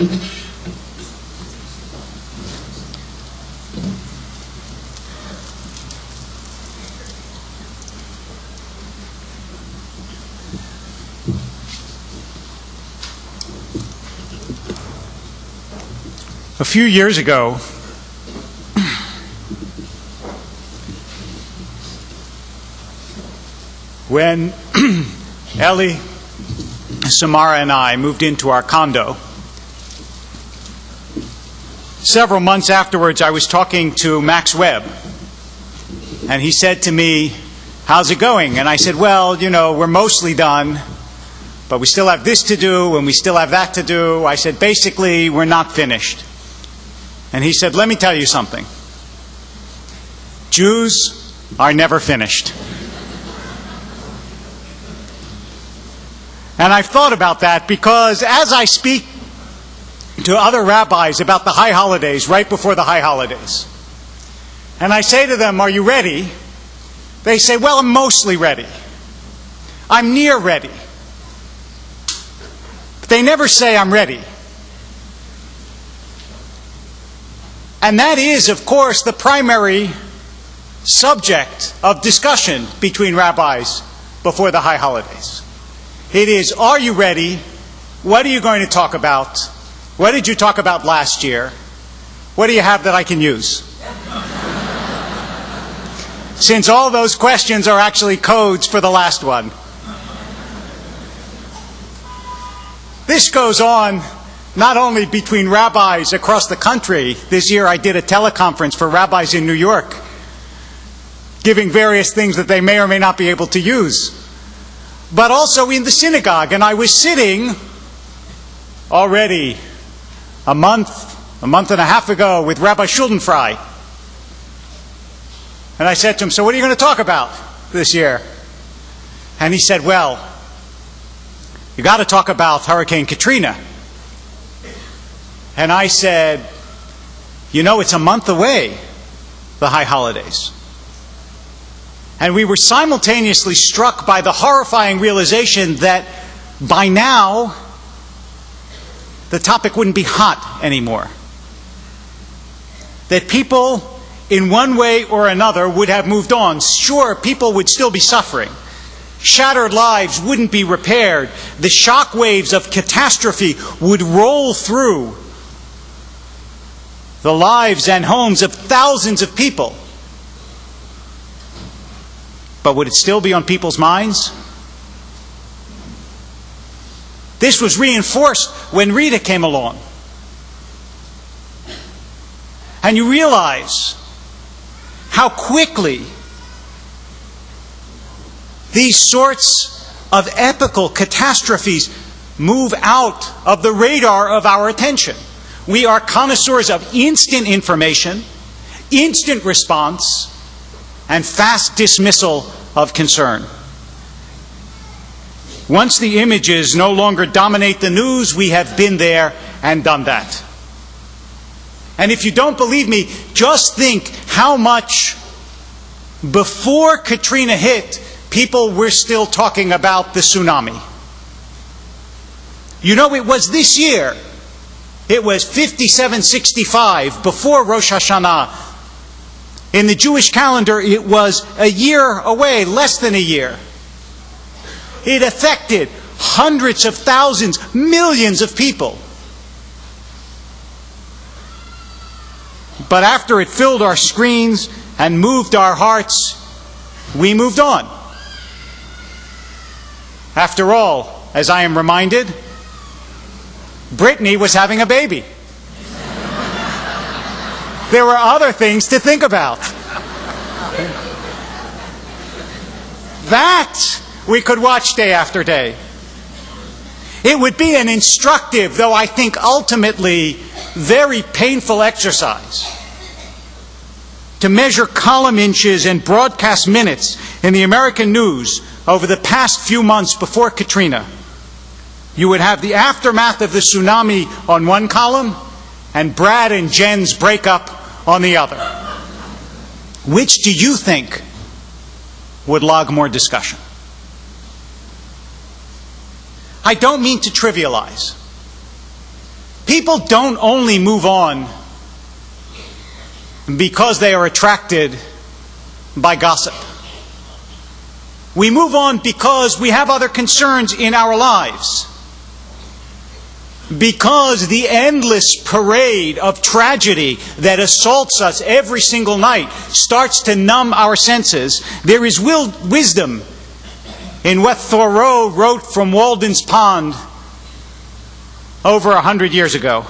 A few years ago, when Ellie, Samara, and I moved into our condo, several months afterwards I was talking to Max Webb, and he said to me, "How's it going?" And I said, "Well, you know, we're mostly done, but we still have this to do and we still have that to do." I said, "Basically, we're not finished." And he said, "Let me tell you something. Jews are never finished." And I've thought about that because as I speak to other rabbis about the high holidays, right before the high holidays, and I say to them, "Are you ready?" They say, "Well, I'm mostly ready. I'm near ready." But they never say, "I'm ready." And that is, of course, the primary subject of discussion between rabbis before the high holidays. It is, are you ready? What are you going to talk about? What did you talk about last year? What do you have that I can use? Since all those questions are actually codes for the last one. This goes on not only between rabbis across the country. This year I did a teleconference for rabbis in New York, giving various things that they may or may not be able to use, but also in the synagogue. And I was sitting already a month and a half ago with Rabbi Schuldenfrei. And I said to him, "So what are you going to talk about this year?" And he said, "Well, you got to talk about Hurricane Katrina." And I said, "You know, it's a month away, the high holidays." And we were simultaneously struck by the horrifying realization that by now, the topic wouldn't be hot anymore. That people, in one way or another, would have moved on. Sure, people would still be suffering. Shattered lives wouldn't be repaired. The shock waves of catastrophe would roll through the lives and homes of thousands of people. But would it still be on people's minds? This was reinforced when Rita came along. And you realize how quickly these sorts of epical catastrophes move out of the radar of our attention. We are connoisseurs of instant information, instant response, and fast dismissal of concern. Once the images no longer dominate the news, we have been there and done that. And if you don't believe me, just think how much before Katrina hit, people were still talking about the tsunami. You know, it was this year. It was 5765 before Rosh Hashanah. In the Jewish calendar, it was a year away, less than a year. It affected hundreds of thousands, millions of people. But after it filled our screens and moved our hearts, we moved on. After all, as I am reminded, Brittany was having a baby. There were other things to think about. That we could watch day after day. It would be an instructive, though I think ultimately very painful exercise to measure column inches and broadcast minutes in the American news over the past few months before Katrina. You would have the aftermath of the tsunami on one column and Brad and Jen's breakup on the other. Which do you think would log more discussion? I don't mean to trivialize. People don't only move on because they are attracted by gossip. We move on because we have other concerns in our lives. Because the endless parade of tragedy that assaults us every single night starts to numb our senses, there is wisdom in what Thoreau wrote from Walden's Pond over 100 years ago.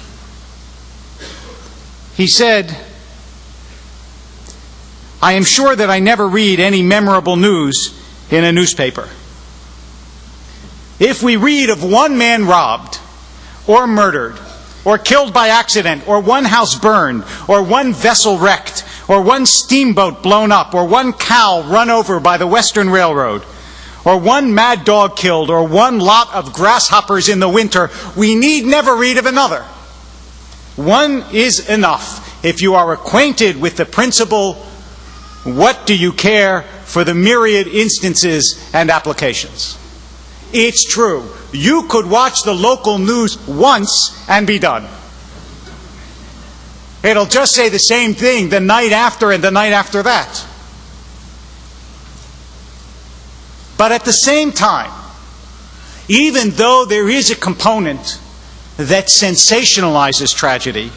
He said, "I am sure that I never read any memorable news in a newspaper. If we read of one man robbed, or murdered, or killed by accident, or one house burned, or one vessel wrecked, or one steamboat blown up, or one cow run over by the Western Railroad, or one mad dog killed, or one lot of grasshoppers in the winter, we need never read of another. One is enough. If you are acquainted with the principle, what do you care for the myriad instances and applications?" It's true. You could watch the local news once and be done. It'll just say the same thing the night after and the night after that. But at the same time, even though there is a component that sensationalizes tragedy,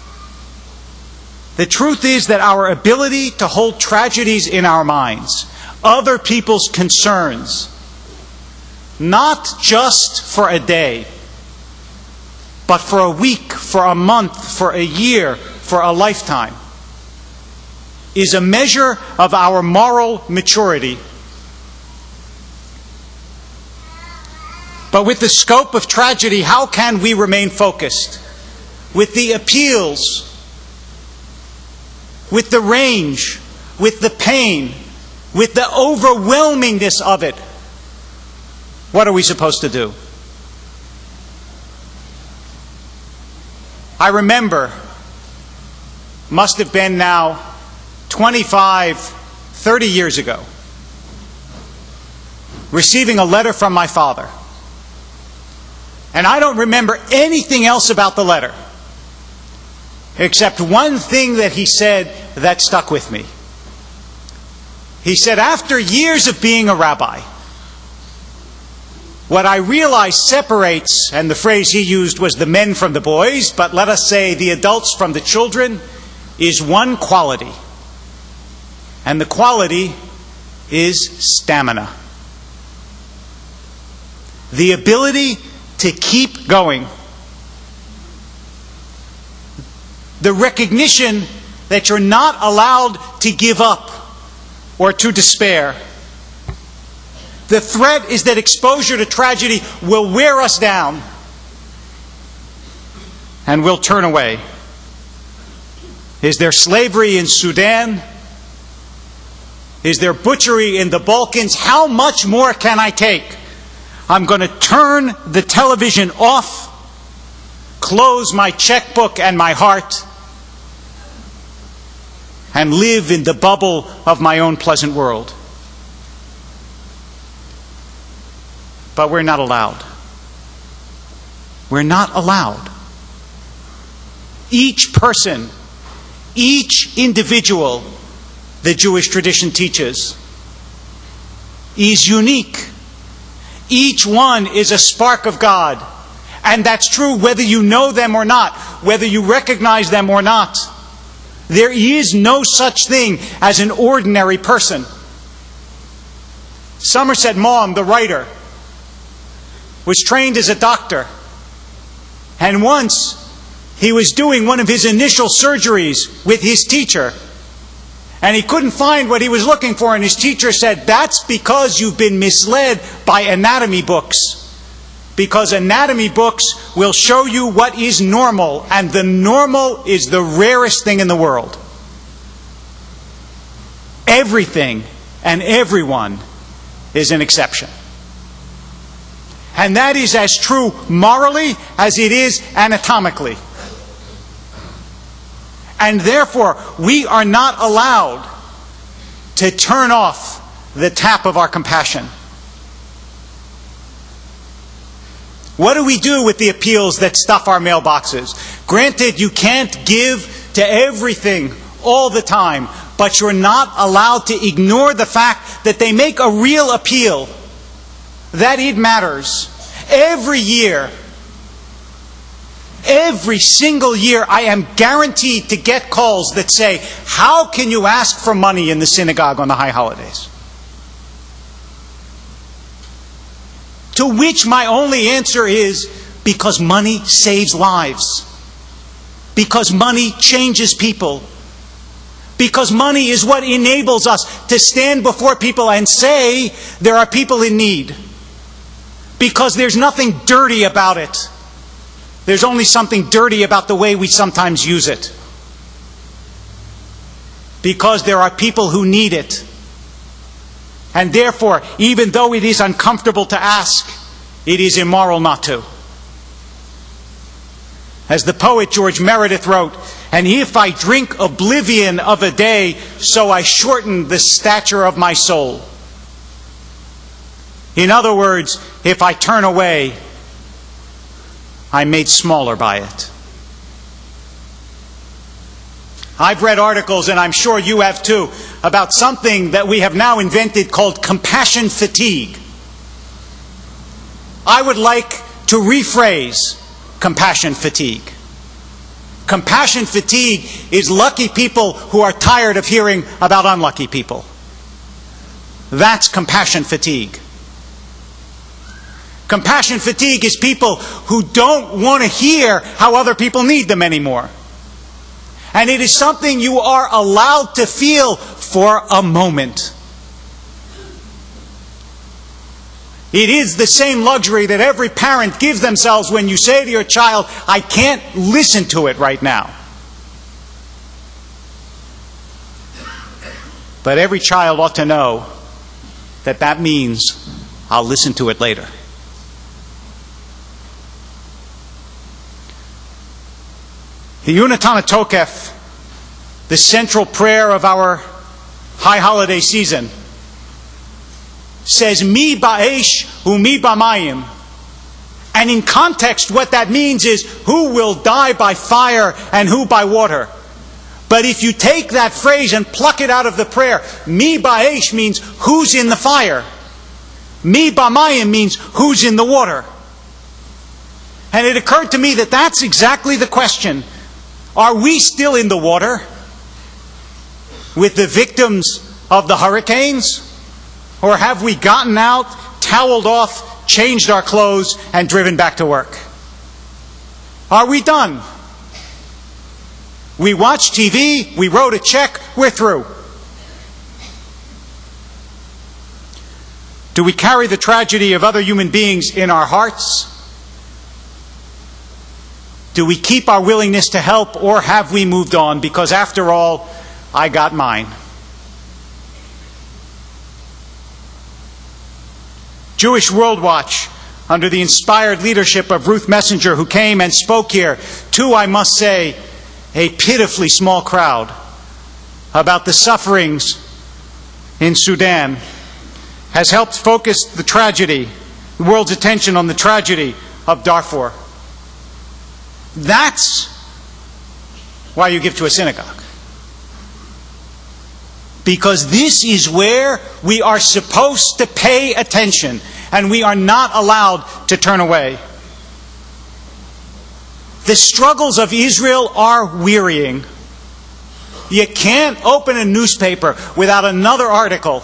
the truth is that our ability to hold tragedies in our minds, other people's concerns, not just for a day, but for a week, for a month, for a year, for a lifetime, is a measure of our moral maturity. But with the scope of tragedy, how can we remain focused? With the appeals, with the range, with the pain, with the overwhelmingness of it, what are we supposed to do? I remember, must have been now 25, 30 years ago, receiving a letter from my father. And I don't remember anything else about the letter, except one thing that he said that stuck with me. He said, "After years of being a rabbi, what I realized separates," and the phrase he used was the men from the boys, but let us say the adults from the children, is one quality. And the quality is stamina. The ability to keep going. The recognition that you're not allowed to give up or to despair. The threat is that exposure to tragedy will wear us down and we'll turn away. Is there slavery in Sudan? Is there butchery in the Balkans? How much more can I take? I'm going to turn the television off, close my checkbook and my heart, and live in the bubble of my own pleasant world. But we're not allowed. We're not allowed. Each person, each individual, the Jewish tradition teaches, is unique. Each one is a spark of God. And that's true whether you know them or not, whether you recognize them or not. There is no such thing as an ordinary person. Somerset Maugham, the writer, was trained as a doctor. And once he was doing one of his initial surgeries with his teacher, and he couldn't find what he was looking for, and his teacher said, "That's because you've been misled by anatomy books. Because anatomy books will show you what is normal, and the normal is the rarest thing in the world. Everything and everyone is an exception." And that is as true morally as it is anatomically. And therefore, we are not allowed to turn off the tap of our compassion. What do we do with the appeals that stuff our mailboxes? Granted, you can't give to everything all the time, but you're not allowed to ignore the fact that they make a real appeal, that it matters. Every year, every single year, I am guaranteed to get calls that say, how can you ask for money in the synagogue on the high holidays? To which my only answer is, because money saves lives. Because money changes people. Because money is what enables us to stand before people and say, there are people in need. Because there's nothing dirty about it. There's only something dirty about the way we sometimes use it. Because there are people who need it. And therefore, even though it is uncomfortable to ask, it is immoral not to. As the poet George Meredith wrote, and if I drink oblivion of a day, so I shorten the stature of my soul. In other words, if I turn away, I'm made smaller by it. I've read articles, and I'm sure you have too, about something that we have now invented called compassion fatigue. I would like to rephrase compassion fatigue. Compassion fatigue is lucky people who are tired of hearing about unlucky people. That's compassion fatigue. Compassion fatigue is people who don't want to hear how other people need them anymore. And it is something you are allowed to feel for a moment. It is the same luxury that every parent gives themselves when you say to your child, I can't listen to it right now. But every child ought to know that that means I'll listen to it later. The Unatana Tokef, the central prayer of our high holiday season, says, Mi ba'esh u'mi b'mayim. And in context, what that means is, who will die by fire and who by water? But if you take that phrase and pluck it out of the prayer, Mi ba'esh means, who's in the fire? Mi b'mayim means, who's in the water? And it occurred to me that that's exactly the question. Are we still in the water with the victims of the hurricanes? Or have we gotten out, toweled off, changed our clothes, and driven back to work? Are we done? We watched TV, we wrote a check, we're through. Do we carry the tragedy of other human beings in our hearts? Do we keep our willingness to help, or have we moved on? Because after all, I got mine. Jewish World Watch, under the inspired leadership of Ruth Messenger, who came and spoke here to, I must say, a pitifully small crowd, about the sufferings in Sudan, has helped focus the tragedy, the world's attention on the tragedy of Darfur. That's why you give to a synagogue. Because this is where we are supposed to pay attention, and we are not allowed to turn away. The struggles of Israel are wearying. You can't open a newspaper without another article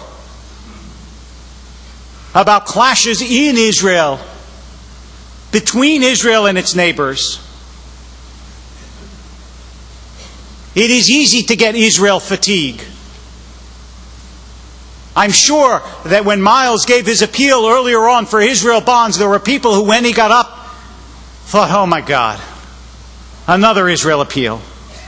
about clashes in Israel, between Israel and its neighbors. It is easy to get Israel fatigue. I'm sure that when Miles gave his appeal earlier on for Israel bonds, there were people who, when he got up, thought, oh my God, another Israel appeal.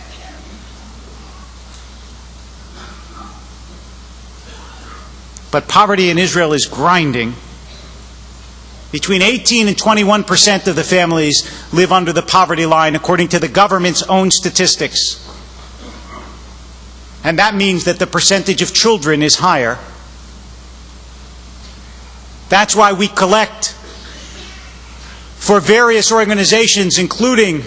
But poverty in Israel is grinding. Between 18 and 21% of the families live under the poverty line, according to the government's own statistics. And that means that the percentage of children is higher. That's why we collect for various organizations, including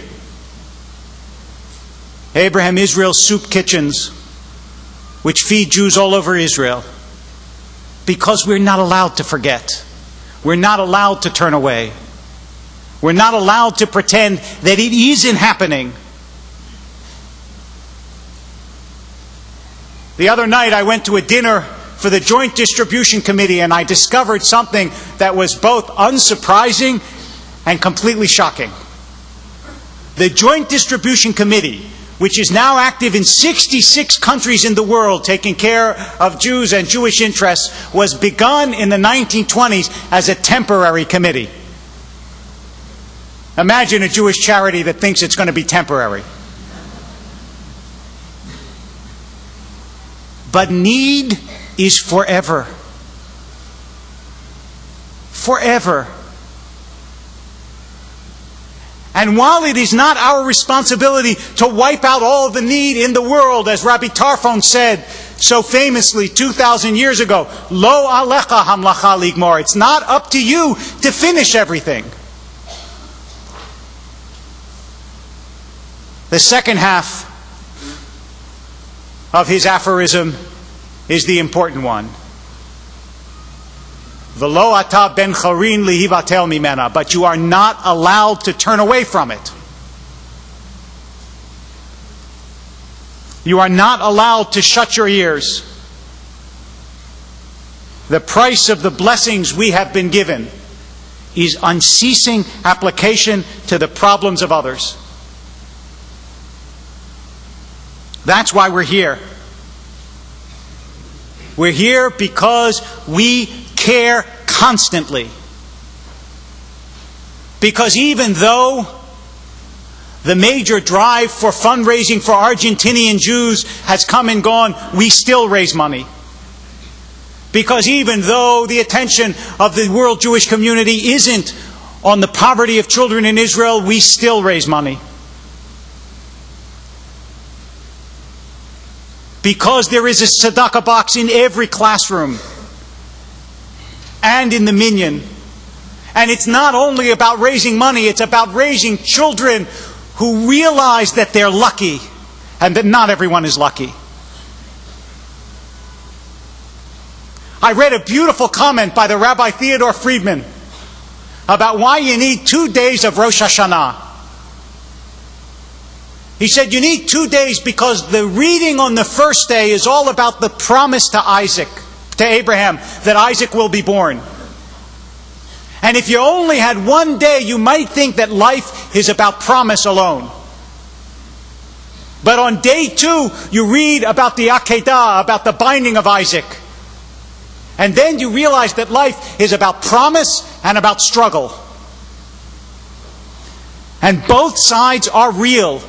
Abraham Israel Soup Kitchens, which feed Jews all over Israel, because we're not allowed to forget. We're not allowed to turn away. We're not allowed to pretend that it isn't happening. The other night I went to a dinner for the Joint Distribution Committee, and I discovered something that was both unsurprising and completely shocking. The Joint Distribution Committee, which is now active in 66 countries in the world, taking care of Jews and Jewish interests, was begun in the 1920s as a temporary committee. Imagine a Jewish charity that thinks it's going to be temporary. But need is forever. Forever. And while it is not our responsibility to wipe out all the need in the world, as Rabbi Tarfon said so famously 2,000 years ago, Lo alecha hamlacha ligmor. It's not up to you to finish everything. The second half of his aphorism is the important one. V'lo ata ben chorin lihivatel mimena. But you are not allowed to turn away from it. You are not allowed to shut your ears. The price of the blessings we have been given is unceasing application to the problems of others. That's why we're here. We're here because we care constantly. Because even though the major drive for fundraising for Argentinian Jews has come and gone, we still raise money. Because even though the attention of the world Jewish community isn't on the poverty of children in Israel, we still raise money. Because there is a tzedakah box in every classroom and in the minyan. And it's not only about raising money, it's about raising children who realize that they're lucky and that not everyone is lucky. I read a beautiful comment by the Rabbi Theodore Friedman about why you need 2 days of Rosh Hashanah. He said you need 2 days because the reading on the first day is all about the promise to Isaac, to Abraham, that Isaac will be born. And if you only had 1 day, you might think that life is about promise alone. But on day 2, you read about the Akedah, about the binding of Isaac. And then you realize that life is about promise and about struggle. And both sides are real.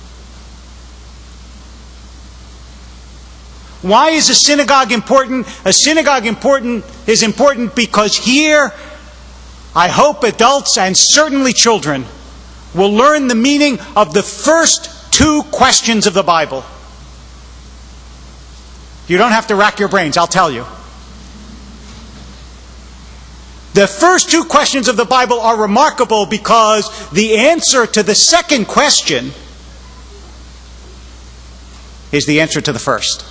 Why is a synagogue important? A synagogue is important because here, I hope adults and certainly children will learn the meaning of the first 2 questions of the Bible. You don't have to rack your brains, I'll tell you. The first 2 questions of the Bible are remarkable because the answer to the second question is the answer to the first.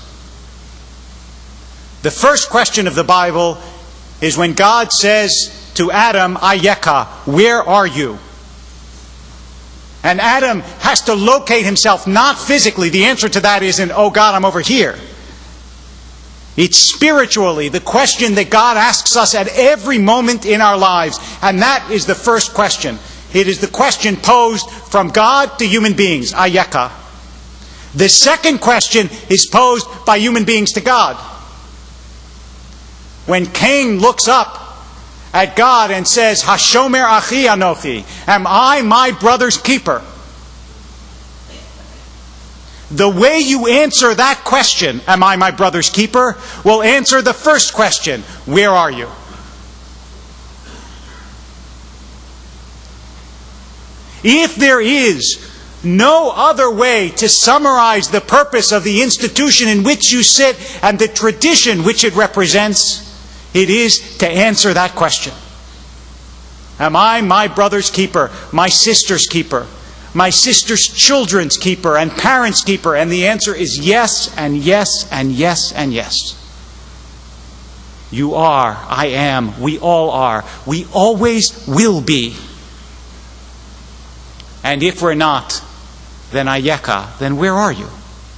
The first question of the Bible is when God says to Adam, Ayeka, where are you? And Adam has to locate himself, not physically. The answer to that isn't, oh God, I'm over here. It's spiritually the question that God asks us at every moment in our lives. And that is the first question. It is the question posed from God to human beings, Ayeka. The second question is posed by human beings to God. When Cain looks up at God and says, Hashomer achi anochi, am I my brother's keeper? The way you answer that question, am I my brother's keeper, will answer the first question, where are you? If there is no other way to summarize the purpose of the institution in which you sit and the tradition which it represents, it is to answer that question. Am I my brother's keeper, my sister's keeper, my sister's children's keeper and parents' keeper? And the answer is yes, and yes, and yes, and yes. You are, I am, we all are. We always will be. And if we're not, then Ayeka, then where are you?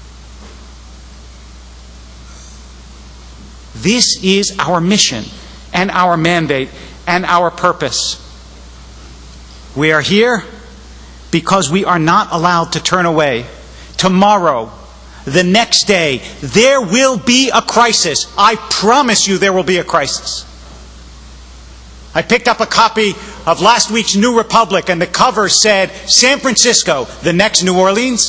This is our mission and our mandate and our purpose. We are here because we are not allowed to turn away. Tomorrow, the next day, there will be a crisis. I promise you there will be a crisis. I picked up a copy of last week's New Republic, and the cover said, San Francisco, the next New Orleans.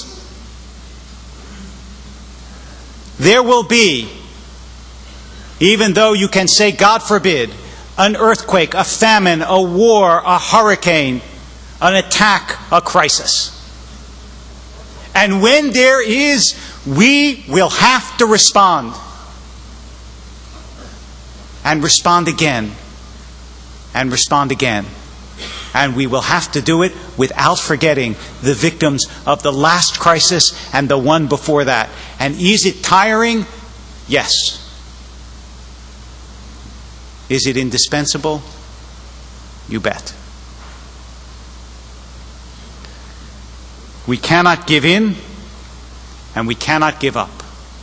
There will be, even though you can say, God forbid, an earthquake, a famine, a war, a hurricane, an attack, a crisis. And when there is, we will have to respond. And respond again. And respond again. And we will have to do it without forgetting the victims of the last crisis and the one before that. And is it tiring? Yes. Is it indispensable? You bet. We cannot give in, and we cannot give up.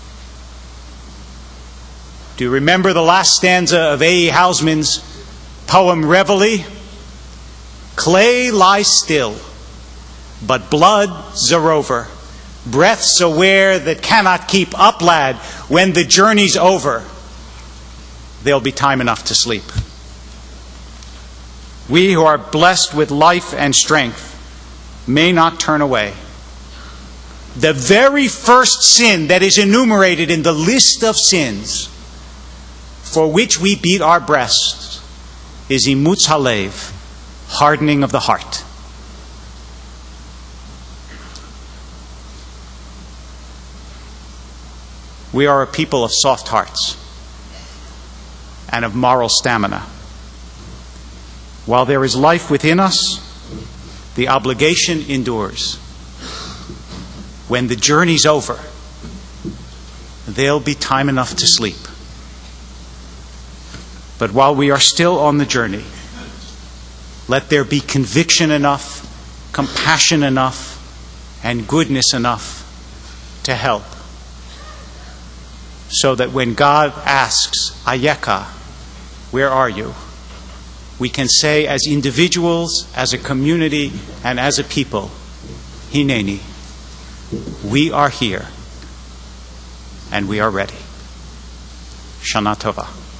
Do you remember the last stanza of A.E. Housman's poem Reveille? Clay lies still, but blood's over. Breath's aware that cannot keep up, lad. When the journey's over, there'll be time enough to sleep. We who are blessed with life and strength may not turn away. The very first sin that is enumerated in the list of sins for which we beat our breasts is imutz halev, hardening of the heart. We are a people of soft hearts and of moral stamina. While there is life within us, the obligation endures. When the journey's over, there'll be time enough to sleep. But while we are still on the journey, let there be conviction enough, compassion enough, and goodness enough to help. So that when God asks, Ayeka, where are you? We can say as individuals, as a community, and as a people, Hineni, we are here, and we are ready. Shana Tova.